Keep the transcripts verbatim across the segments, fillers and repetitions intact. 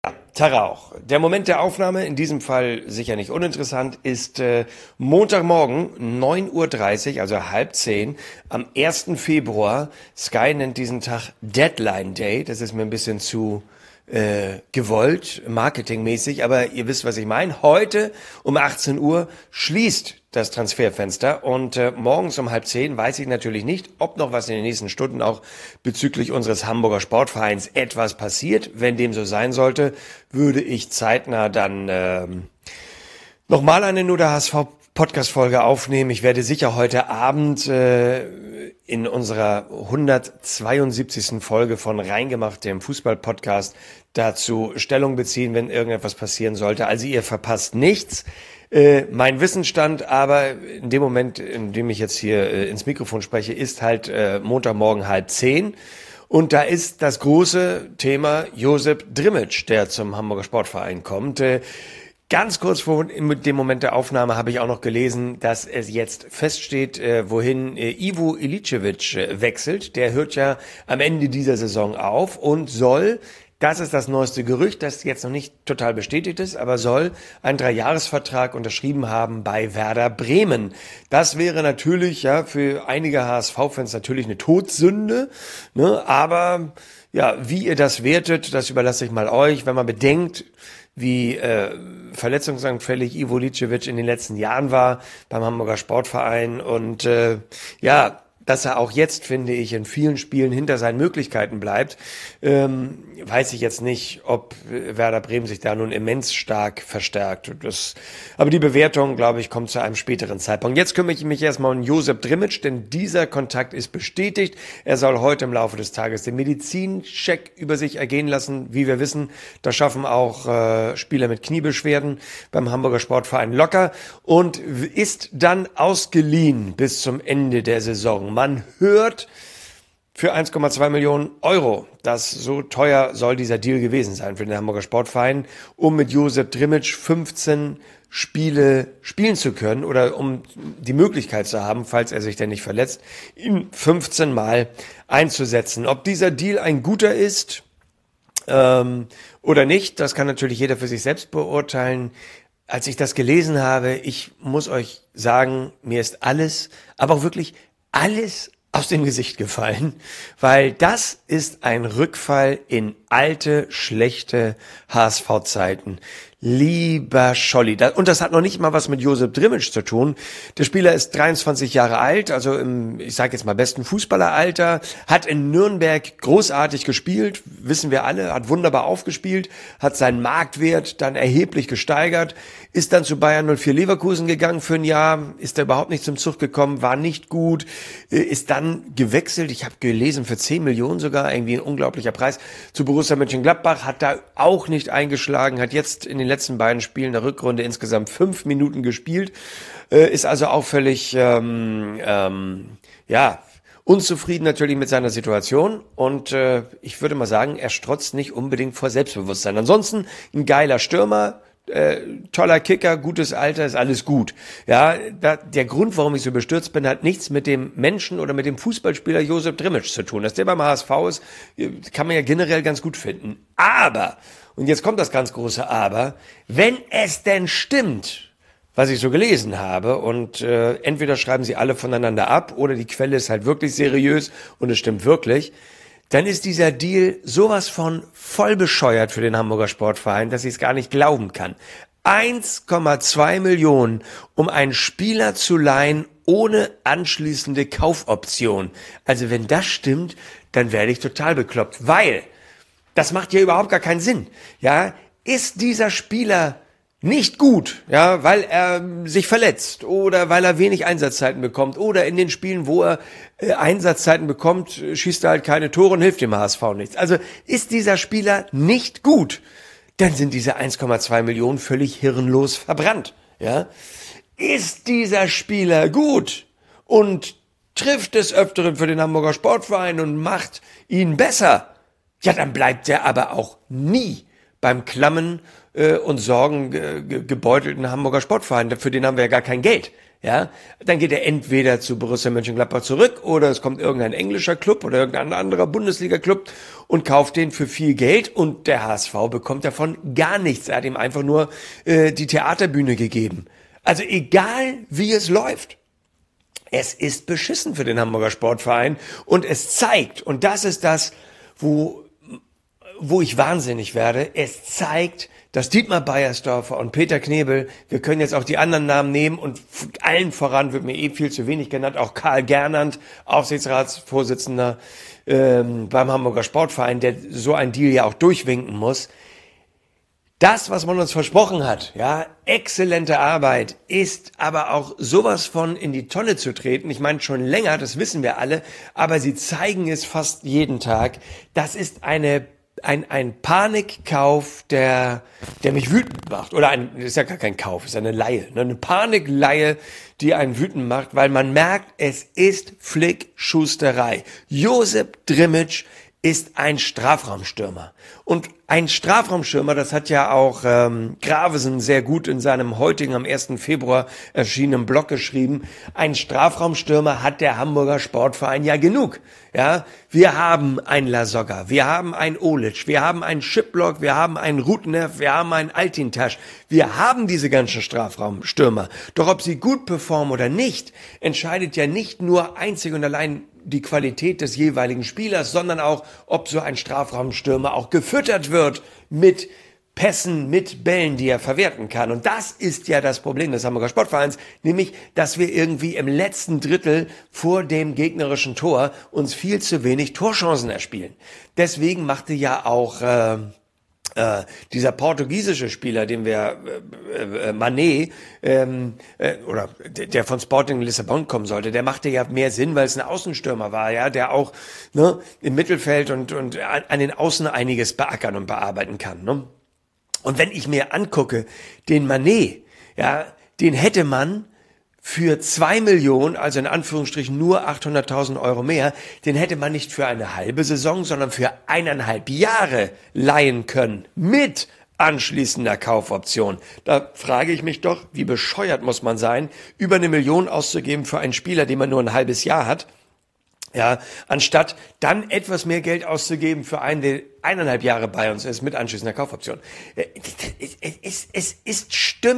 Tag auch. Der Moment der Aufnahme, in diesem Fall sicher nicht uninteressant, ist äh, Montagmorgen neun Uhr dreißig, also halb zehn, am ersten Februar. Sky nennt diesen Tag Deadline Day. Das ist mir ein bisschen zu äh, gewollt, marketingmäßig, aber ihr wisst, was ich meine. Heute um achtzehn Uhr schließt das Transferfenster und äh, morgens um halb zehn weiß ich natürlich nicht, ob noch was in den nächsten Stunden auch bezüglich unseres Hamburger Sportvereins etwas passiert. Wenn dem so sein sollte, würde ich zeitnah dann ähm, nochmal eine Nur der H S V Podcast-Folge aufnehmen. Ich werde sicher heute Abend äh, in unserer hundertzweiundsiebzigsten Folge von Reingemacht, dem Fußball-Podcast, dazu Stellung beziehen, wenn irgendetwas passieren sollte. Also ihr verpasst nichts. Äh, mein Wissensstand aber in dem Moment, in dem ich jetzt hier äh, ins Mikrofon spreche, ist halt äh, Montagmorgen halb zehn. Und da ist das große Thema Josip Drmic, der zum Hamburger Sportverein kommt. Äh, ganz kurz vor dem Moment der Aufnahme habe ich auch noch gelesen, dass es jetzt feststeht, äh, wohin äh, Ivo Iličević äh, wechselt. Der hört ja am Ende dieser Saison auf und soll... Das ist das neueste Gerücht, das jetzt noch nicht total bestätigt ist, aber soll einen Dreijahresvertrag unterschrieben haben bei Werder Bremen. Das wäre natürlich ja für einige H S V-Fans natürlich eine Todsünde, ne? Aber ja, wie ihr das wertet, das überlasse ich mal euch. Wenn man bedenkt, wie äh, verletzungsanfällig Ivo Iličević in den letzten Jahren war beim Hamburger Sportverein und äh, ja, dass er auch jetzt, finde ich, in vielen Spielen hinter seinen Möglichkeiten bleibt, ähm, weiß ich jetzt nicht, ob Werder Bremen sich da nun immens stark verstärkt. Das, aber die Bewertung, glaube ich, kommt zu einem späteren Zeitpunkt. Jetzt kümmere ich mich erstmal um Josip Drmic, denn dieser Kontakt ist bestätigt. Er soll heute im Laufe des Tages den Medizincheck über sich ergehen lassen. Wie wir wissen, das schaffen auch äh, Spieler mit Kniebeschwerden beim Hamburger Sportverein locker und ist dann ausgeliehen bis zum Ende der Saison. Man hört für eins Komma zwei Millionen Euro, das so teuer soll dieser Deal gewesen sein für den Hamburger Sportverein, um mit Josip Drmic fünfzehn Spiele spielen zu können oder um die Möglichkeit zu haben, falls er sich denn nicht verletzt, ihn fünfzehn Mal einzusetzen. Ob dieser Deal ein guter ist ähm, oder nicht, das kann natürlich jeder für sich selbst beurteilen. Als ich das gelesen habe, ich muss euch sagen, mir ist alles, aber auch wirklich alles aus dem Gesicht gefallen, weil das ist ein Rückfall in alte, schlechte H S V-Zeiten. Lieber Scholli, und das hat noch nicht mal was mit Josip Drmic zu tun. Der Spieler ist dreiundzwanzig Jahre alt, also im, ich sage jetzt mal, besten Fußballeralter, hat in Nürnberg großartig gespielt, wissen wir alle, hat wunderbar aufgespielt, hat seinen Marktwert dann erheblich gesteigert, ist dann zu Bayern null vier Leverkusen gegangen für ein Jahr, ist da überhaupt nicht zum Zug gekommen, war nicht gut, ist dann gewechselt, ich habe gelesen, für zehn Millionen sogar, irgendwie ein unglaublicher Preis, zu Borussia Mönchengladbach, hat da auch nicht eingeschlagen, hat jetzt in den letzten beiden Spielen der Rückrunde insgesamt fünf Minuten gespielt, äh, ist also auch völlig, ähm, ähm, ja, unzufrieden natürlich mit seiner Situation und äh, ich würde mal sagen, er strotzt nicht unbedingt vor Selbstbewusstsein. Ansonsten ein geiler Stürmer, äh, toller Kicker, gutes Alter, ist alles gut. Ja, da, der Grund, warum ich so bestürzt bin, hat nichts mit dem Menschen oder mit dem Fußballspieler Josip Drmic zu tun. Dass der beim H S V ist, kann man ja generell ganz gut finden. Aber, und jetzt kommt das ganz große Aber, wenn es denn stimmt, was ich so gelesen habe, und äh, entweder schreiben sie alle voneinander ab oder die Quelle ist halt wirklich seriös und es stimmt wirklich, dann ist dieser Deal sowas von voll bescheuert für den Hamburger Sportverein, dass ich es gar nicht glauben kann. eins Komma zwei Millionen, um einen Spieler zu leihen ohne anschließende Kaufoption. Also wenn das stimmt, dann werde ich total bekloppt, weil das macht ja überhaupt gar keinen Sinn. Ja, ist dieser Spieler nicht gut, ja, weil er sich verletzt oder weil er wenig Einsatzzeiten bekommt oder in den Spielen, wo er äh, Einsatzzeiten bekommt, schießt er halt keine Tore und hilft dem H S V nichts. Also ist dieser Spieler nicht gut, dann sind diese eins Komma zwei Millionen völlig hirnlos verbrannt, ja. Ist dieser Spieler gut und trifft des Öfteren für den Hamburger Sportverein und macht ihn besser, ja, dann bleibt er aber auch nie beim klammen äh, und Sorgen äh, ge- gebeutelten Hamburger Sportverein. Für den haben wir ja gar kein Geld. Ja, dann geht er entweder zu Borussia Mönchengladbach zurück oder es kommt irgendein englischer Club oder irgendein anderer Bundesliga-Club und kauft den für viel Geld und der H S V bekommt davon gar nichts. Er hat ihm einfach nur äh, die Theaterbühne gegeben. Also egal, wie es läuft. Es ist beschissen für den Hamburger Sportverein und es zeigt, und das ist das, wo, wo ich wahnsinnig werde, es zeigt, dass Dietmar Beiersdorfer und Peter Knebel, wir können jetzt auch die anderen Namen nehmen und allen voran wird mir eh viel zu wenig genannt, auch Karl Gernand, Aufsichtsratsvorsitzender ähm, beim Hamburger Sportverein, der so ein Deal ja auch durchwinken muss. Das, was man uns versprochen hat, ja, exzellente Arbeit, ist aber auch sowas von in die Tonne zu treten. Ich meine schon länger, das wissen wir alle, aber sie zeigen es fast jeden Tag. Das ist eine ein ein Panikkauf, der der mich wütend macht. Oder ein, das ist ja gar kein Kauf, ist eine Leihe, ne? Eine Panikleihe, die einen wütend macht, weil man merkt, es ist Flickschusterei. Josip Drimic ist ein Strafraumstürmer. Und ein Strafraumstürmer, das hat ja auch ähm, Gravesen sehr gut in seinem heutigen, am ersten Februar erschienenen Blog geschrieben, ein Strafraumstürmer hat der Hamburger Sportverein ja genug. Ja, wir haben einen Lasogga, wir haben einen Olic, wir haben einen Schiplock, wir haben einen Rutnev, wir haben einen Altintasch. Wir haben diese ganzen Strafraumstürmer. Doch ob sie gut performen oder nicht, entscheidet ja nicht nur einzig und allein die Qualität des jeweiligen Spielers, sondern auch, ob so ein Strafraumstürmer auch gefüttert wird mit Pässen, mit Bällen, die er verwerten kann. Und das ist ja das Problem des Hamburger Sportvereins, nämlich, dass wir irgendwie im letzten Drittel vor dem gegnerischen Tor uns viel zu wenig Torchancen erspielen. Deswegen machte ja auch äh, Äh, dieser portugiesische Spieler, den wir äh, äh, Mané ähm, äh, oder der von Sporting Lissabon kommen sollte, der machte ja mehr Sinn, weil es ein Außenstürmer war, ja, der auch ne, im Mittelfeld und und an, an den Außen einiges beackern und bearbeiten kann. Ne? Und wenn ich mir angucke, den Mané, ja, den hätte man für zwei Millionen, also in Anführungsstrichen nur achthunderttausend Euro mehr, den hätte man nicht für eine halbe Saison, sondern für eineinhalb Jahre leihen können. Mit anschließender Kaufoption. Da frage ich mich doch, wie bescheuert muss man sein, über eine Million auszugeben für einen Spieler, den man nur ein halbes Jahr hat. Ja, anstatt dann etwas mehr Geld auszugeben für einen, der eineinhalb Jahre bei uns ist, mit anschließender Kaufoption. Es, es, es ist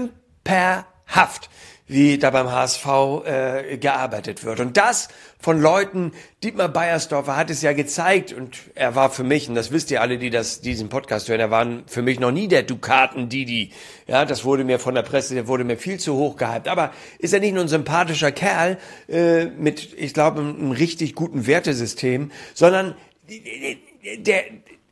stümperhaft, wie da beim H S V äh, gearbeitet wird. Und das von Leuten, Dietmar Beiersdorfer hat es ja gezeigt und er war für mich, und das wisst ihr alle, die das diesen Podcast hören, er war für mich noch nie der Dukaten-Didi. Ja, das wurde mir von der Presse, der wurde mir viel zu hoch gehypt. Aber ist er nicht nur ein sympathischer Kerl äh, mit, ich glaube, einem, einem richtig guten Wertesystem, sondern der,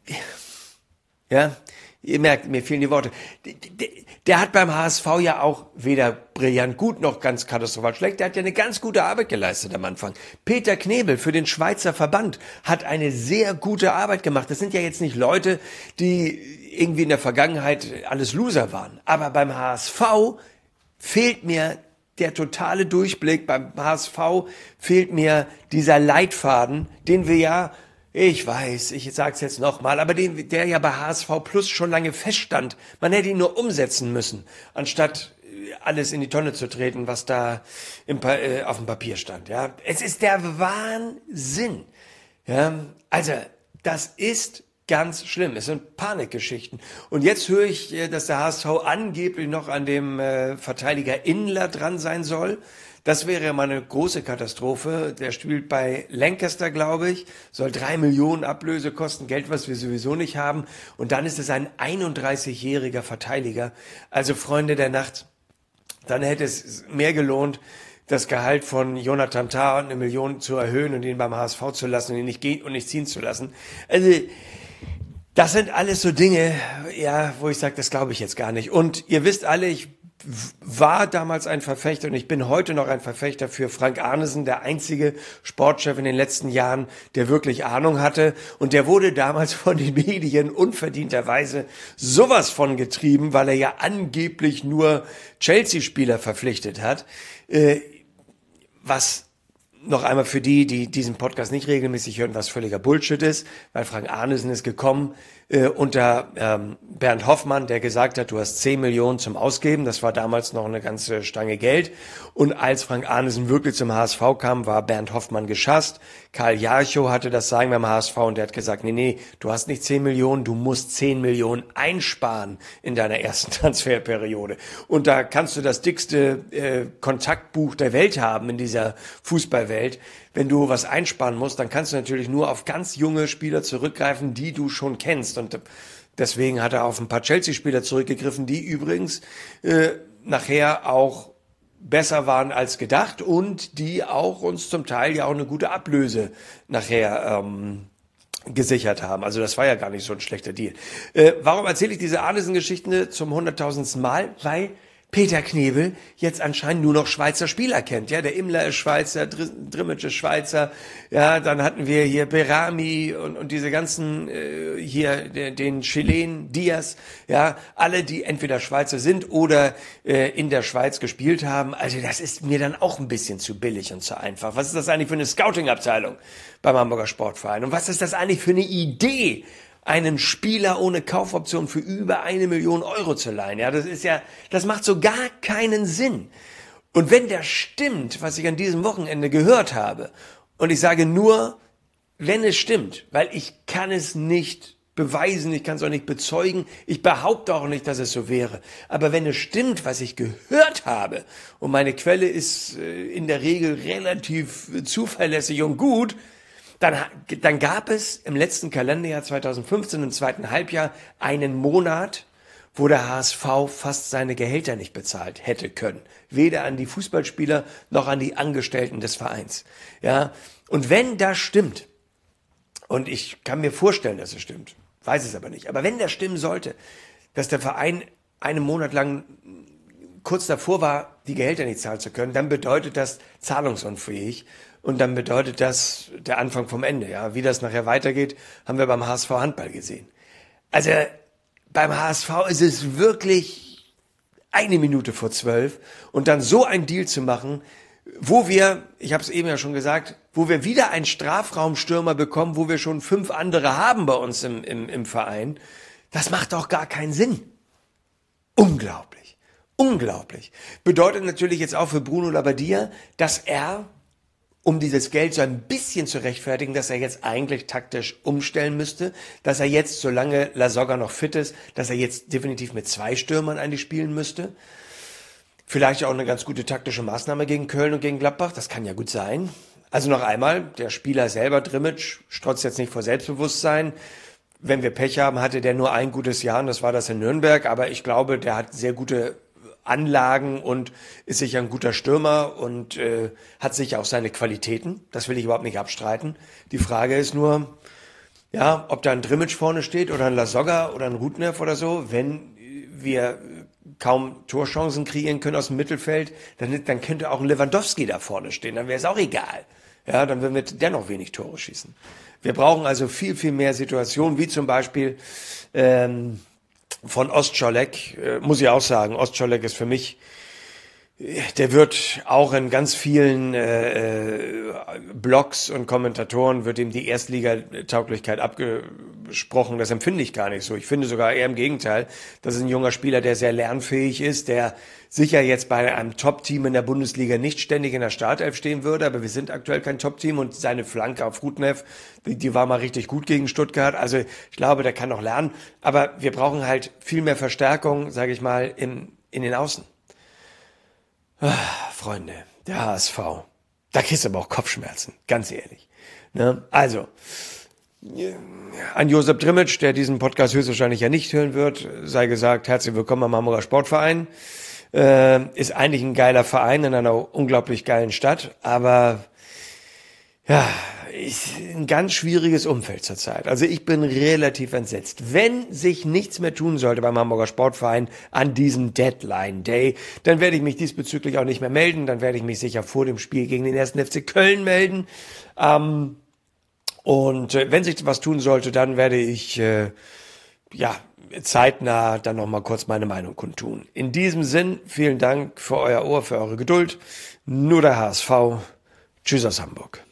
ja, ihr merkt, mir fehlen die Worte. Der, der hat beim H S V ja auch weder brillant gut noch ganz katastrophal schlecht. Der hat ja eine ganz gute Arbeit geleistet am Anfang. Peter Knebel für den Schweizer Verband hat eine sehr gute Arbeit gemacht. Das sind ja jetzt nicht Leute, die irgendwie in der Vergangenheit alles Loser waren. Aber beim H S V fehlt mir der totale Durchblick. Beim H S V fehlt mir dieser Leitfaden, den wir ja, ich weiß, ich sag's jetzt nochmal, aber den, der ja bei H S V Plus schon lange feststand. Man hätte ihn nur umsetzen müssen, anstatt alles in die Tonne zu treten, was da im, äh, auf dem Papier stand. Ja, es ist der Wahnsinn. Ja, also das ist ganz schlimm. Es sind Panikgeschichten. Und jetzt höre ich, dass der H S V angeblich noch an dem äh, Verteidiger Inler dran sein soll. Das wäre mal eine große Katastrophe. Der spielt bei Lancaster, glaube ich, soll drei Millionen Ablöse kosten, Geld, was wir sowieso nicht haben. Und dann ist es ein einunddreißigjähriger Verteidiger. Also Freunde der Nacht, dann hätte es mehr gelohnt, das Gehalt von Jonathan Tah und eine Million zu erhöhen und ihn beim H S V zu lassen und ihn nicht gehen und nicht ziehen zu lassen. Also das sind alles so Dinge, ja, wo ich sage, das glaube ich jetzt gar nicht. Und ihr wisst alle, ich war damals ein Verfechter und ich bin heute noch ein Verfechter für Frank Arnesen, der einzige Sportchef in den letzten Jahren, der wirklich Ahnung hatte. Und der wurde damals von den Medien unverdienterweise sowas von getrieben, weil er ja angeblich nur Chelsea-Spieler verpflichtet hat. Äh, was noch einmal für die, die diesen Podcast nicht regelmäßig hören, was völliger Bullshit ist, weil Frank Arnesen ist gekommen äh, unter ähm, Bernd Hoffmann, der gesagt hat, du hast zehn Millionen zum Ausgeben. Das war damals noch eine ganze Stange Geld. Und als Frank Arnesen wirklich zum H S V kam, war Bernd Hoffmann geschasst. Karl Jarchow hatte das Sagen beim H S V und der hat gesagt, nee, nee, du hast nicht zehn Millionen, du musst zehn Millionen einsparen in deiner ersten Transferperiode. Und da kannst du das dickste äh, Kontaktbuch der Welt haben in dieser Fußballwelt. Wenn du was einsparen musst, dann kannst du natürlich nur auf ganz junge Spieler zurückgreifen, die du schon kennst. Und deswegen hat er auf ein paar Chelsea-Spieler zurückgegriffen, die übrigens äh, nachher auch besser waren als gedacht und die auch uns zum Teil ja auch eine gute Ablöse nachher ähm, gesichert haben. Also das war ja gar nicht so ein schlechter Deal. Äh, warum erzähle ich diese Arnesen-Geschichten zum hunderttausendsten Mal? Weil Peter Knebel jetzt anscheinend nur noch Schweizer Spieler kennt. Ja, der Immler ist Schweizer, Drimmitsch ist Schweizer. Ja, dann hatten wir hier Berami und, und diese ganzen äh, hier den, den Chilen, Diaz. Ja, alle, die entweder Schweizer sind oder äh, in der Schweiz gespielt haben. Also das ist mir dann auch ein bisschen zu billig und zu einfach. Was ist das eigentlich für eine Scouting-Abteilung beim Hamburger Sportverein? Und was ist das eigentlich für eine Idee, einen Spieler ohne Kaufoption für über eine Million Euro zu leihen? Ja, das ist ja, das macht so gar keinen Sinn. Und wenn der stimmt, was ich an diesem Wochenende gehört habe, und ich sage nur, wenn es stimmt, weil ich kann es nicht beweisen, ich kann es auch nicht bezeugen, ich behaupte auch nicht, dass es so wäre. Aber wenn es stimmt, was ich gehört habe, und meine Quelle ist in der Regel relativ zuverlässig und gut, Dann, dann gab es im letzten Kalenderjahr zweitausendfünfzehn, im zweiten Halbjahr, einen Monat, wo der H S V fast seine Gehälter nicht bezahlt hätte können. Weder an die Fußballspieler noch an die Angestellten des Vereins. Ja, und wenn das stimmt, und ich kann mir vorstellen, dass es stimmt, weiß es aber nicht, aber wenn das stimmen sollte, dass der Verein einen Monat lang kurz davor war, die Gehälter nicht zahlen zu können, dann bedeutet das zahlungsunfähig. Und dann bedeutet das der Anfang vom Ende. Ja, wie das nachher weitergeht, haben wir beim H S V Handball gesehen. Also beim H S V ist es wirklich eine Minute vor zwölf und dann so ein Deal zu machen, wo wir, ich habe es eben ja schon gesagt, wo wir wieder einen Strafraumstürmer bekommen, wo wir schon fünf andere haben bei uns im, im, im Verein, das macht doch gar keinen Sinn. Unglaublich, unglaublich. Bedeutet natürlich jetzt auch für Bruno Labbadia, dass er, um dieses Geld so ein bisschen zu rechtfertigen, dass er jetzt eigentlich taktisch umstellen müsste, dass er jetzt, solange Lasogga noch fit ist, dass er jetzt definitiv mit zwei Stürmern eigentlich spielen müsste. Vielleicht auch eine ganz gute taktische Maßnahme gegen Köln und gegen Gladbach, das kann ja gut sein. Also noch einmal, der Spieler selber, Drimmitsch, strotzt jetzt nicht vor Selbstbewusstsein. Wenn wir Pech haben, hatte der nur ein gutes Jahr und das war das in Nürnberg, aber ich glaube, der hat sehr gute Anlagen und ist sicher ein guter Stürmer und äh, hat sicher auch seine Qualitäten. Das will ich überhaupt nicht abstreiten. Die Frage ist nur, ja, ob da ein Drimmitsch vorne steht oder ein Lasogga oder ein Rudnev oder so. Wenn wir kaum Torchancen kreieren können aus dem Mittelfeld, dann, dann könnte auch ein Lewandowski da vorne stehen. Dann wäre es auch egal. Ja, dann würden wir dennoch wenig Tore schießen. Wir brauchen also viel, viel mehr Situationen, wie zum Beispiel ähm, von Ostscholek, äh, muss ich auch sagen, Ostscholek ist für mich, der wird auch in ganz vielen äh, Blogs und Kommentatoren, wird ihm die Erstligatauglichkeit abgesprochen. Das empfinde ich gar nicht so. Ich finde sogar eher im Gegenteil, das ist ein junger Spieler, der sehr lernfähig ist, der sicher jetzt bei einem Top-Team in der Bundesliga nicht ständig in der Startelf stehen würde, aber wir sind aktuell kein Top-Team und seine Flanke auf Rudnev, die, die war mal richtig gut gegen Stuttgart. Also ich glaube, der kann noch lernen, aber wir brauchen halt viel mehr Verstärkung, sage ich mal, in, in den Außen. Ah, Freunde, der H S V, da kriegst du aber auch Kopfschmerzen, ganz ehrlich. Ne? Also, an Josep Drimmitsch, der diesen Podcast höchstwahrscheinlich ja nicht hören wird, sei gesagt, herzlich willkommen am Hamburger Sportverein. Äh, ist eigentlich ein geiler Verein in einer unglaublich geilen Stadt, aber ja, ist ein ganz schwieriges Umfeld zurzeit. Also ich bin relativ entsetzt. Wenn sich nichts mehr tun sollte beim Hamburger Sportverein an diesem Deadline Day, dann werde ich mich diesbezüglich auch nicht mehr melden. Dann werde ich mich sicher vor dem Spiel gegen den ersten F C Köln melden. Ähm, und äh, wenn sich was tun sollte, dann werde ich äh, ja zeitnah dann noch mal kurz meine Meinung kundtun. In diesem Sinn, vielen Dank für euer Ohr, für eure Geduld. Nur der H S V. Tschüss aus Hamburg.